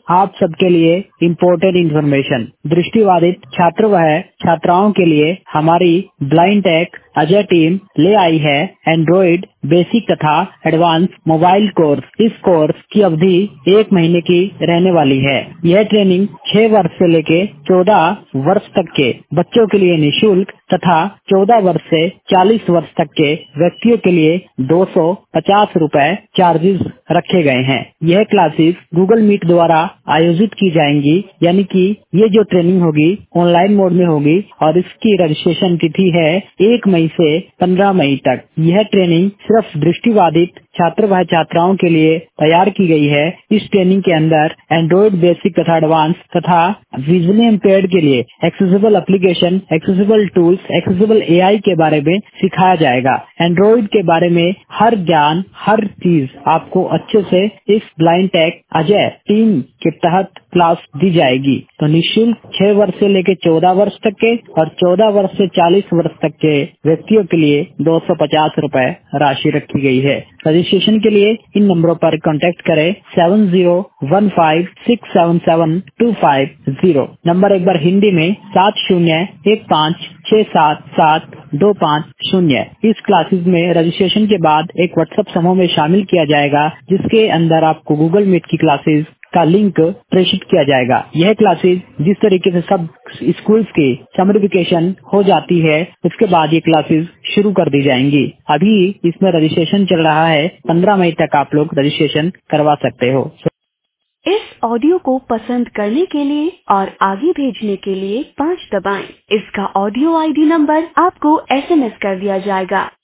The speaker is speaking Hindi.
आप सबके लिए इम्पोर्टेंट इन्फॉर्मेशन। दृष्टिबाधित छात्र व छात्राओं के लिए हमारी ब्लाइंड टेक अजय टीम ले आई है एंड्रॉइड बेसिक तथा एडवांस मोबाइल कोर्स। इस कोर्स की अवधि 1 महीने की रहने वाली है। यह ट्रेनिंग 6 वर्ष से लेके 14 वर्ष तक के बच्चों के लिए निःशुल्क तथा 14 वर्ष से 40 वर्ष तक के व्यक्तियों के लिए 250 रुपए चार्जेस रखे गए हैं। यह क्लासेस गूगल मीट द्वारा आयोजित की जाएंगी, यानी कि ये जो ट्रेनिंग होगी ऑनलाइन मोड में होगी और इसकी रजिस्ट्रेशन तिथि है 1 मई से 15 मई तक। यह ट्रेनिंग सिर्फ दृष्टिबाधित छात्र व छात्राओं के लिए तैयार की गई है। इस ट्रेनिंग के अंदर एंड्रॉइड बेसिक तथा एडवांस तथा विजुअली इम्पेयर्ड के लिए accessible application, accessible tools, accessible AI के बारे में सिखाया जाएगा। एंड्रॉइड के बारे में हर ज्ञान, हर चीज आपको अच्छे से इस ब्लाइंड टेक अजय टीम के तहत क्लास दी जाएगी। तो निःशुल्क 6 वर्ष से लेकर 14 वर्ष तक के और 14 वर्ष से 40 वर्ष तक के व्यक्तियों के लिए 250 रुपए राशि रखी गई है। रजिस्ट्रेशन के लिए इन नंबरों पर कांटेक्ट करें 7015677250। नंबर एक बार हिंदी में 7015677250। इस क्लासेस में रजिस्ट्रेशन के बाद एक व्हाट्सएप समूह में शामिल किया जाएगा, जिसके अंदर आपको गूगल मीट की क्लासेस का लिंक प्रेषित किया जाएगा। यह क्लासेस जिस तरीके से सब स्कूल्स की समर वेकेशन हो जाती है, उसके बाद ये क्लासेस शुरू कर दी जाएंगी। अभी इसमें रजिस्ट्रेशन चल रहा है, 15 मई तक आप लोग रजिस्ट्रेशन करवा सकते हो। इस ऑडियो को पसंद करने के लिए और आगे भेजने के लिए 5 दबाएं। इसका ऑडियो आईडी नंबर आपको SMS कर दिया जाएगा।